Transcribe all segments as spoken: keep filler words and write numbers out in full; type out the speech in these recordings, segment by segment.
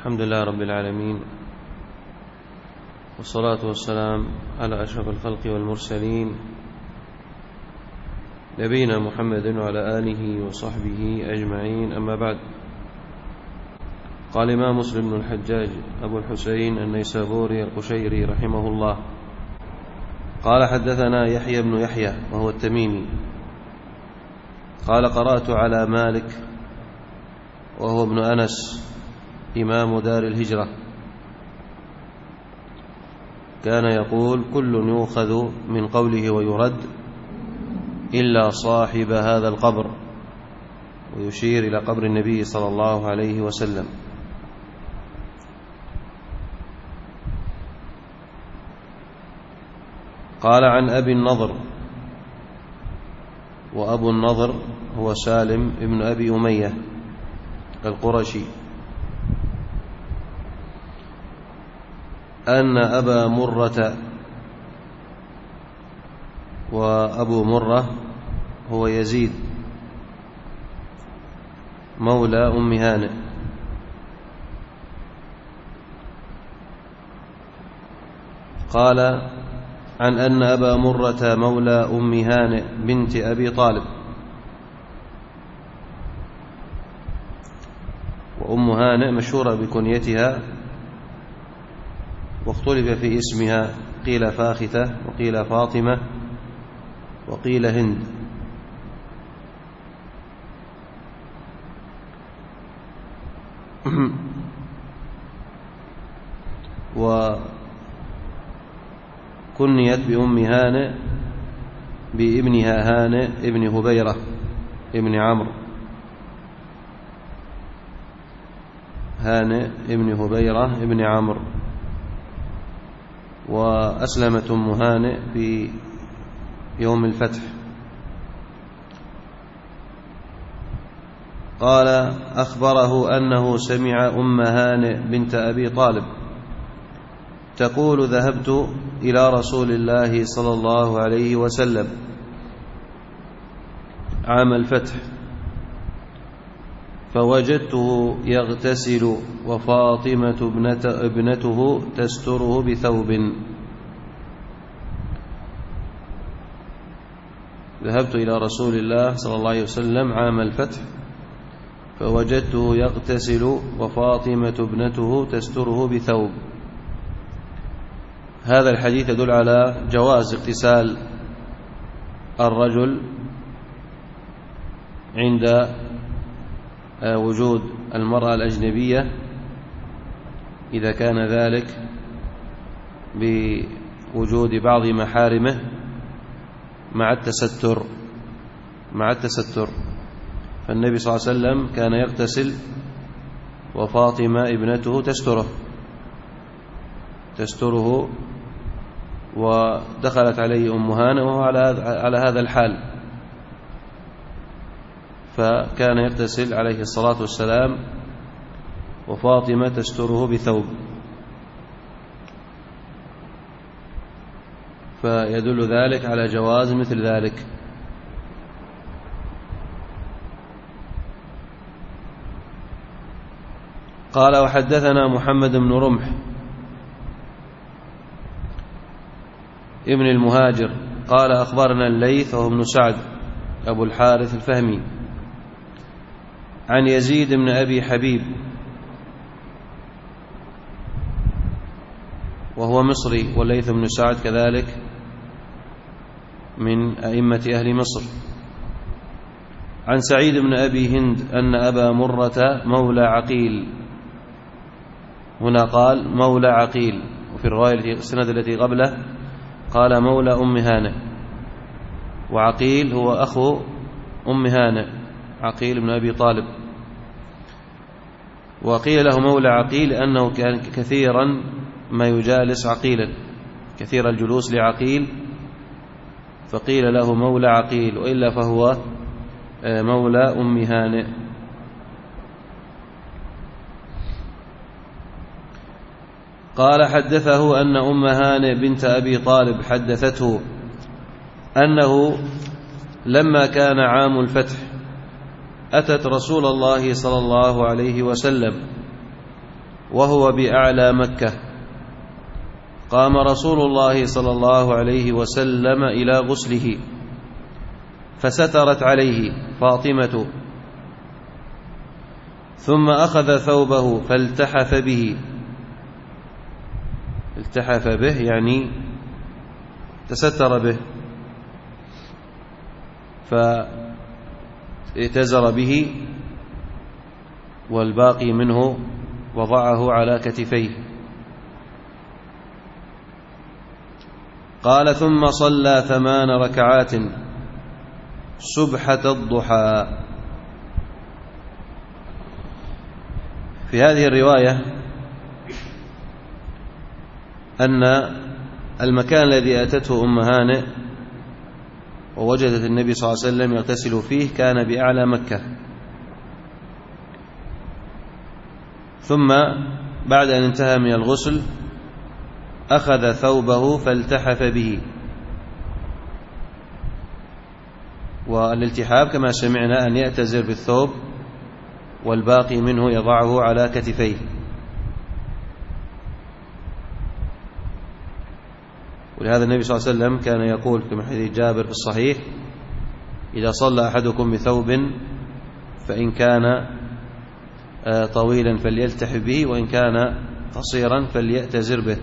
الحمد لله رب العالمين، والصلاة والسلام على أشرف الخلق والمرسلين، نبينا محمد وعلى آله وصحبه أجمعين. أما بعد، قال الإمام مسلم بن الحجاج أبو الحسين النيسابوري القشيري رحمه الله قال: حدثنا يحيى بن يحيى وهو التميمي قال: قرأت على مالك وهو ابن أنس إمام دار الهجرة، كان يقول: كل يؤخذ من قوله ويرد إلا صاحب هذا القبر، ويشير إلى قبر النبي صلى الله عليه وسلم. قال: عن أبي النضر، وأبو النضر هو سالم ابن أبي أمية القرشي، أن أبا مرة، وأبو مرة هو يزيد مولى أم هانئ، قال: عن أن أبا مرة مولى أم هانئ بنت أبي طالب، وأم هانئ مشهورة بكنيتها، واختلف في اسمها، قيل فاخته، وقيل فاطمة، وقيل هند. وكنيت بأم هانئ بابنها هانئ ابن هبيرة ابن عمرو، هانئ ابن هبيرة ابن عمرو. وأسلمت أم هانئ في يوم الفتح. قال: أخبره أنه سمع أم هانئ بنت أبي طالب تقول: ذهبت إلى رسول الله صلى الله عليه وسلم عام الفتح، فوجدته يغتسل وفاطمة ابنته تستره بثوب. ذهبت إلى رسول الله صلى الله عليه وسلم عام الفتح، فوجدته يغتسل وفاطمة ابنته تستره بثوب. هذا الحديث يدل على جواز اغتسال الرجل عند وجود المرأة الأجنبية، إذا كان ذلك بوجود بعض محارمه مع التستر مع التستر فالنبي صلى الله عليه وسلم كان يغتسل وفاطمة ابنته تستره تستره ودخلت عليه أم هانئ وهو على هذا الحال، فكان يغتسل عليه الصلاة والسلام وفاطمة تستره بثوب، فيدل ذلك على جواز مثل ذلك. قال: وحدثنا محمد بن رمح ابن المهاجر قال: أخبرنا الليث وهو ابن سعد أبو الحارث الفهمي عن يزيد بن أبي حبيب وهو مصري، والليث بن سعد كذلك من أئمة أهل مصر، عن سعيد بن أبي هند أن أبا مرة مولى عقيل. هنا قال مولى عقيل، وفي الرواية السند التي قبله قال مولى أم هانئ، وعقيل هو أخو أم هانئ، عقيل بن أبي طالب. وقيل له مولى عقيل أنه كان كثيرا ما يجالس عقيلا، كثير الجلوس لعقيل، فقيل له مولى عقيل، وإلا فهو مولى أم هانئ. قال: حدثه أن أم هانئ بنت أبي طالب حدثته أنه لما كان عام الفتح أتت رسول الله صلى الله عليه وسلم وهو بأعلى مكة. قام رسول الله صلى الله عليه وسلم إلى غسله فسترت عليه فاطمة، ثم أخذ ثوبه فالتحف به. التحف به يعني تستر به، فاتزر به، والباقي منه وضعه على كتفيه. قال: ثم صلى ثمان ركعات سبحة الضحى. في هذه الرواية أن المكان الذي أتته أم هانئ ووجدت النبي صلى الله عليه وسلم يغتسل فيه كان بأعلى مكة. ثم بعد أن انتهى من الغسل أخذ ثوبه فالتحف به. والالتحاف كما سمعنا أن يأتزر بالثوب والباقي منه يضعه على كتفيه. ولهذا النبي صلى الله عليه وسلم كان يقول كما حديث جابر في الصحيح: إذا صلى أحدكم بثوب فإن كان طويلا فليلتحف به، وإن كان قصيرا فليأتزر به.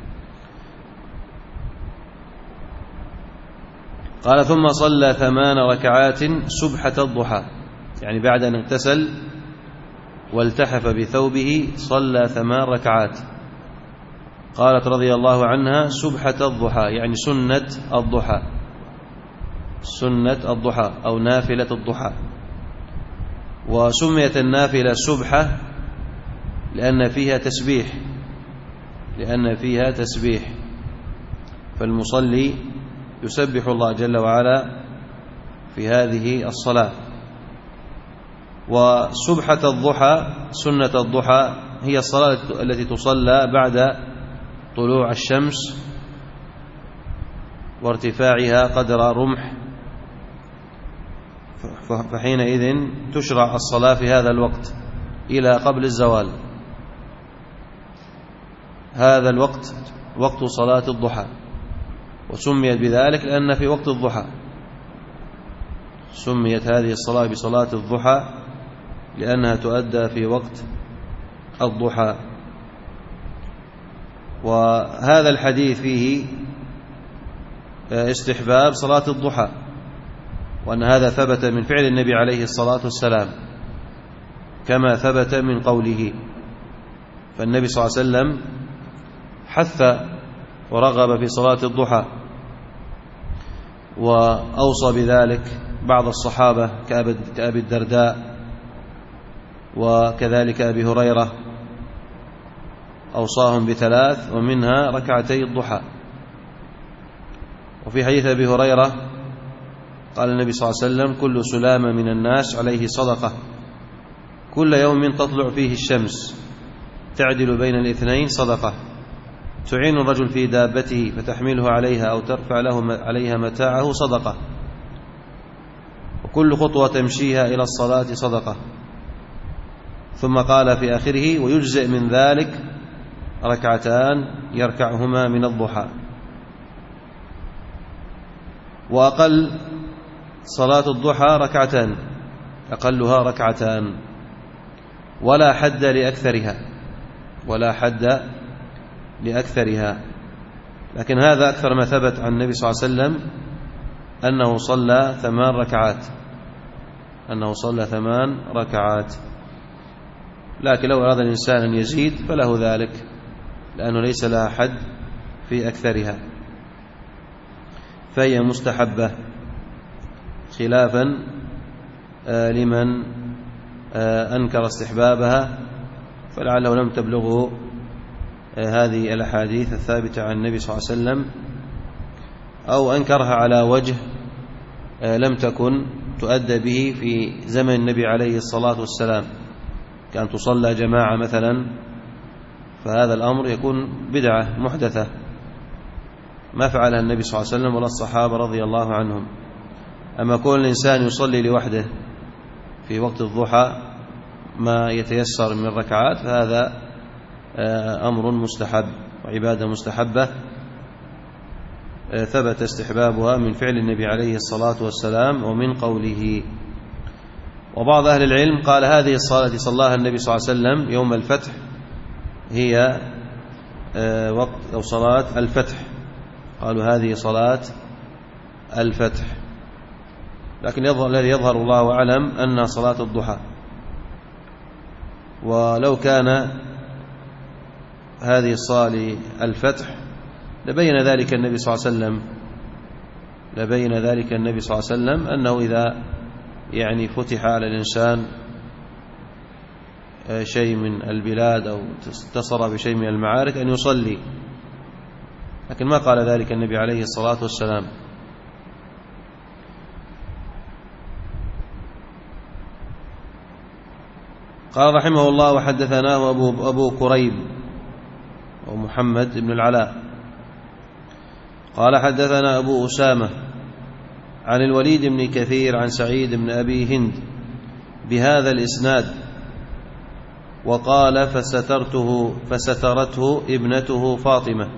قال: ثم صلى ثمان ركعات سبحة الضحى، يعني بعد أن اغتسل والتحف بثوبه صلى ثمان ركعات. قالت رضي الله عنها: سبحة الضحى يعني سنة الضحى، سنة الضحى أو نافلة الضحى. وسميت النافلة سبحة لأن فيها تسبيح، لأن فيها تسبيح، فالمصلي يسبح الله جل وعلا في هذه الصلاة. وسبحة الضحى سنة الضحى هي الصلاة التي تصلى بعد طلوع الشمس وارتفاعها قدر رمح، فحينئذ تشرع الصلاة في هذا الوقت إلى قبل الزوال. هذا الوقت وقت صلاة الضحى، وسميت بذلك لأن في وقت الضحى سميت هذه الصلاة بصلاة الضحى لأنها تؤدى في وقت الضحى. وهذا الحديث فيه استحباب صلاة الضحى، وأن هذا ثبت من فعل النبي عليه الصلاة والسلام كما ثبت من قوله. فالنبي صلى الله عليه وسلم حث ورغب في صلاة الضحى، وأوصى بذلك بعض الصحابة كأبي الدرداء وكذلك أبي هريرة، أوصاهم بثلاث ومنها ركعتي الضحى. وفي حديث أبي هريرة قال النبي صلى الله عليه وسلم: كل سلامة من الناس عليه صدقة، كل يوم تطلع فيه الشمس تعدل بين الاثنين صدقة، تعين الرجل في دابته فتحمله عليها أو ترفع له عليها متاعه صدقة، وكل خطوة تمشيها إلى الصلاة صدقة. ثم قال في آخره: ويجزئ من ذلك ركعتان يركعهما من الضحى. وأقل صلاة الضحى ركعتان، أقلها ركعتان، ولا حد لأكثرها، ولا حد لأكثرها. لكن هذا أكثر ما ثبت عن النبي صلى الله عليه وسلم أنه صلى ثمان ركعات، أنه صلى ثمان ركعات. لكن لو أراد الإنسان أن يزيد فله ذلك، لأنه ليس لها حد في أكثرها، فهي مستحبة، خلافا لمن أنكر استحبابها فلعله لم تبلغه هذه الأحاديث الثابتة عن النبي صلى الله عليه وسلم، أو أنكرها على وجه لم تكن تؤدى به في زمن النبي عليه الصلاة والسلام، كان تصلى جماعة مثلا، فهذا الأمر يكون بدعة محدثة ما فعلها النبي صلى الله عليه وسلم ولا الصحابة رضي الله عنهم. أما كون الإنسان يصلي لوحده في وقت الضحى ما يتيسر من الركعات فهذا أمر مستحب وعبادة مستحبة ثبت استحبابها من فعل النبي عليه الصلاة والسلام ومن قوله. وبعض أهل العلم قال هذه الصلاة التي صلاها النبي صلى الله عليه وسلم يوم الفتح هي وقت أو صلاة الفتح، قالوا هذه صلاة الفتح، لكن الذي يظهر الله أعلم أنها صلاة الضحى. ولو كان هذه الصلاة الفتح لبين ذلك النبي صلى الله عليه وسلم لبين ذلك النبي صلى الله عليه وسلم أنه إذا يعني فتح على الإنسان شيء من البلاد أو اتصل بشيء من المعارك أن يصلي، لكن ما قال ذلك النبي عليه الصلاة والسلام. قال رحمه الله وحدثناه أبو, أبو كريب ومحمد بن العلاء قال حدثنا أبو أسامة عن الوليد بن كثير عن سعيد بن أبي هند بهذا الإسناد، وقال فسترته فسترته ابنته فاطمة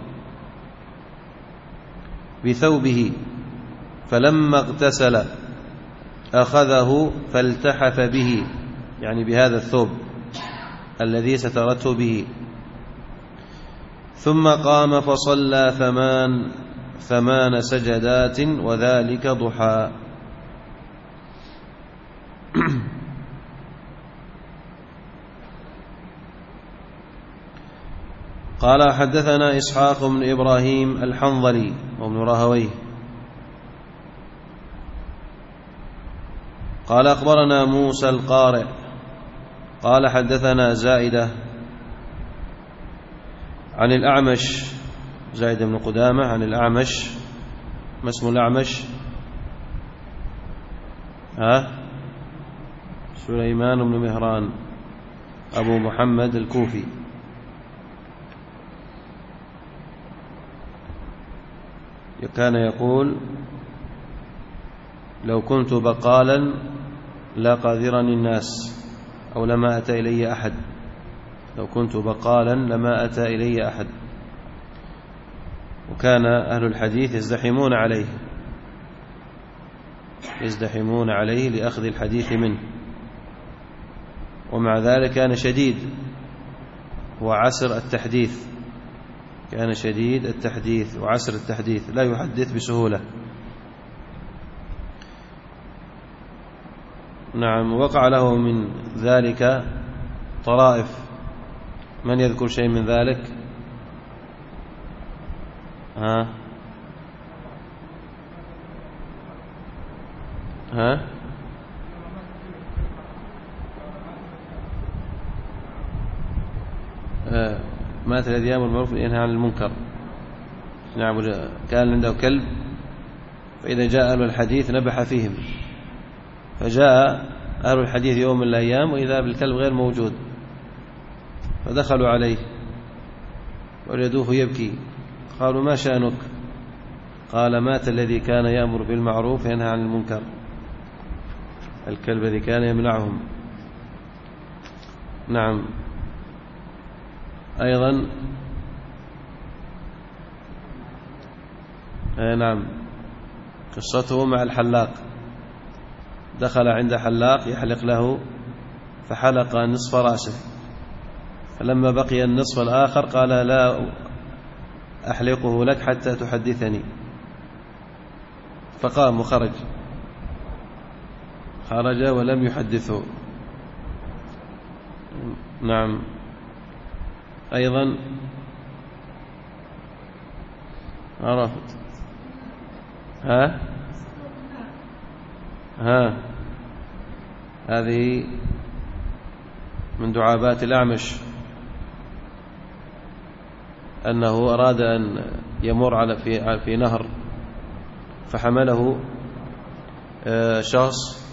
بثوبه فلما اغتسل أخذه فالتحف به، يعني بهذا الثوب الذي سترته به، ثم قام فصلى ثمان ثمان سجدات وذلك ضحى. قال حدثنا إسحاق بن إبراهيم الحنظلي وابن راهويه قال أخبرنا موسى القارئ قال حدثنا زائدة عن الأعمش زائدة بن قدامة عن الأعمش. ما اسم الأعمش؟ ها سليمان بن مهران أبو محمد الكوفي. كان يقول لو كنت بقالا لقاذرني الناس أو لما أتى إلي أحد، لو كنت بقالا لما أتى إلي أحد. وكان أهل الحديث يزدحمون عليه يزدحمون عليه لأخذ الحديث منه، ومع ذلك كان شديد وعسر التحديث كان شديد التحديث وعسر التحديث، لا يحدث بسهولة. نعم، وقع له من ذلك طرائف. من يذكر شيء من ذلك؟ ها ها آه. مات الذي يأمر بالمعروف وينهى عن المنكر. نعم، كان عنده كلب فإذا جاء أهل الحديث نبح فيهم، فجاء أهل الحديث يوم من الأيام وإذا بالكلب غير موجود، فدخلوا عليه وجدوه يبكي. قالوا ما شأنك؟ قال مات الذي كان يأمر بالمعروف وينهى عن المنكر، الكلب الذي كان يمنعهم. نعم. أيضا آه نعم قصته مع الحلاق. دخل عند حلاق يحلق له فحلق نصف رأسه، فلما بقي النصف الآخر قال لا أحلقه لك حتى تحدثني، فقام وخرج خرج ولم يحدثه. نعم. أيضا عرفت ها ها هذه من دعابات الأعمش، أنه أراد أن يمر على في في نهر فحمله شخص،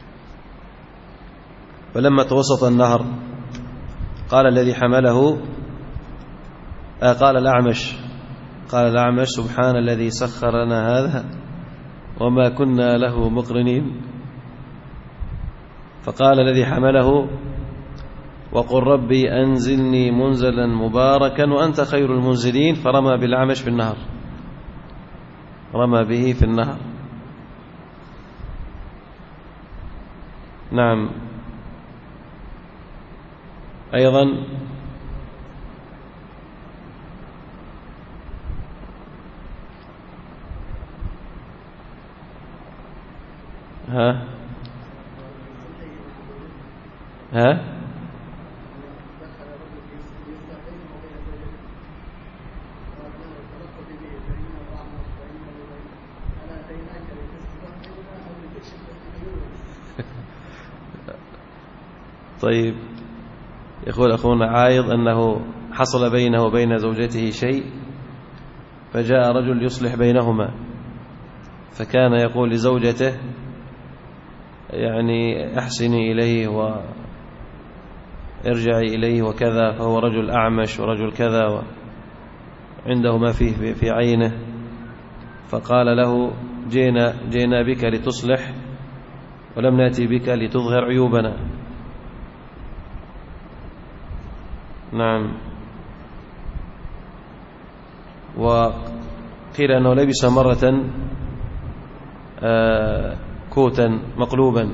فلما توسط النهر قال الذي حمله قال الأعمش قال الأعمش سبحان الذي سخر لنا هذا وما كنا له مقرنين. فقال الذي حمله وقل ربي أنزلني منزلا مباركا وأنت خير المنزلين، فرمى بالأعمش في النهر، رمى به في النهر. نعم. أيضا ها ها طيب، يقول أخونا عايض أنه حصل بينه وبين زوجته شيء، فجاء رجل يصلح بينهما، فكان يقول لزوجته يعني أحسني إليه وارجعي إليه وكذا، فهو رجل أعمش ورجل كذا وعنده ما فيه في عينه، فقال له جينا, جينا بك لتصلح ولم نأتي بك لتظهر عيوبنا. نعم. وقيل أنه لبس مرة كوتا مقلوبا،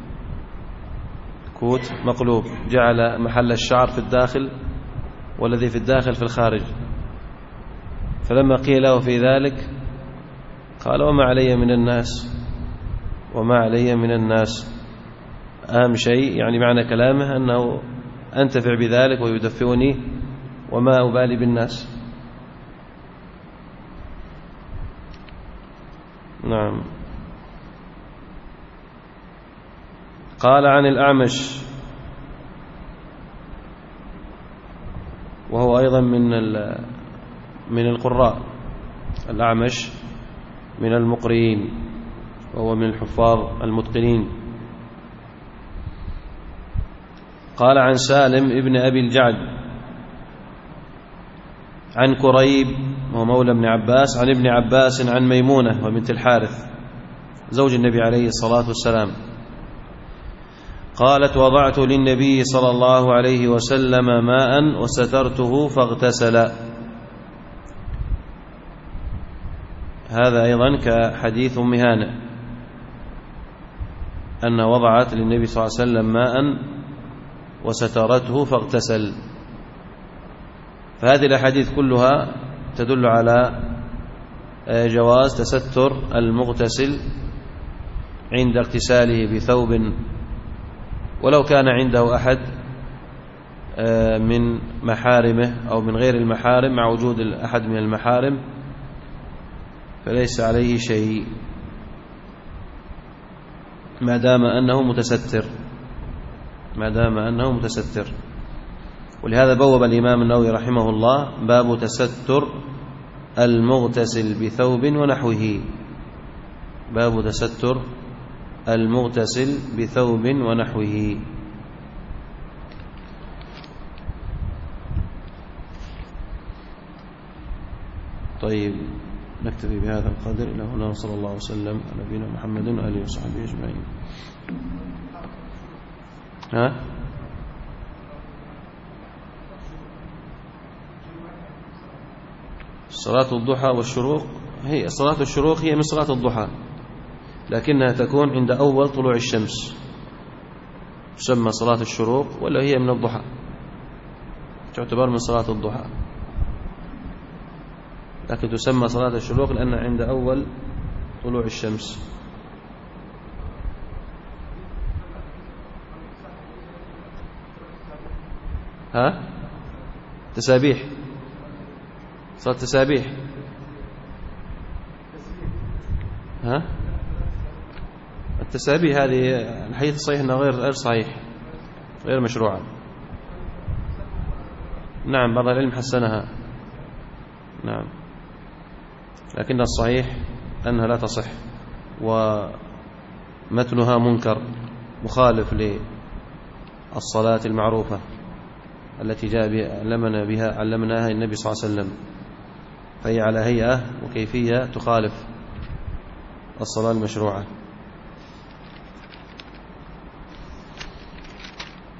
كوت مقلوب، جعل محل الشعر في الداخل والذي في الداخل في الخارج، فلما قيل له في ذلك قال وما علي من الناس، وما علي من الناس. أهم شيء يعني معنى كلامه أنه أنتفع بذلك ويدفئني وما أبالي بالناس. نعم. قال عن الأعمش، وهو أيضا من من القراء، الأعمش من المقرئين وهو من الحفاظ المتقنين. قال عن سالم ابن أبي الجعد عن كريب وهو مولى ابن عباس عن ابن عباس عن ميمونة وبنت الحارث زوج النبي عليه الصلاة والسلام قالت وضعت للنبي صلى الله عليه وسلم ماء وسترته فاغتسل. هذا أيضا كحديث أم هانئ أن وضعت للنبي صلى الله عليه وسلم ماء وسترته فاغتسل. فهذه الأحاديث كلها تدل على جواز تستر المغتسل عند اغتساله بثوب ولو كان عنده أحد من محارمه أو من غير المحارم، مع وجود أحد من المحارم فليس عليه شيء ما دام أنه متستر، ما دام أنه متستر. ولهذا بوب الإمام النووي رحمه الله باب تستر المغتسل بثوب ونحوه، باب تستر المغتسل بثوب ونحوه. طيب، نكتفي بهذا القدر. إلى هنا صلى الله وسلم على نبينا محمد وآله وصحبه أجمعين. ها صلاة الضحى والشروق، هي صلاة الشروق هي من صلاة الضحى، لكنها تكون عند أول طلوع الشمس، تسمى صلاة الشروق، ولا هي من الضحى تعتبر من صلاة الضحى، لكن تسمى صلاة الشروق لأنها عند أول طلوع الشمس. ها تسابيح، صلاة تسابيح. ها التسابيح هذه الحديث الصحيح أنه غير غير صحيح، غير مشروعة. نعم، بعض العلم حسنها، نعم، لكن الصحيح أنها لا تصح، ومتنها منكر مخالف للصلاة المعروفة التي جاء بها علمنا بها علمناها النبي صلى الله عليه وسلم، فهي على هيئة وكيفية تخالف الصلاة المشروعة.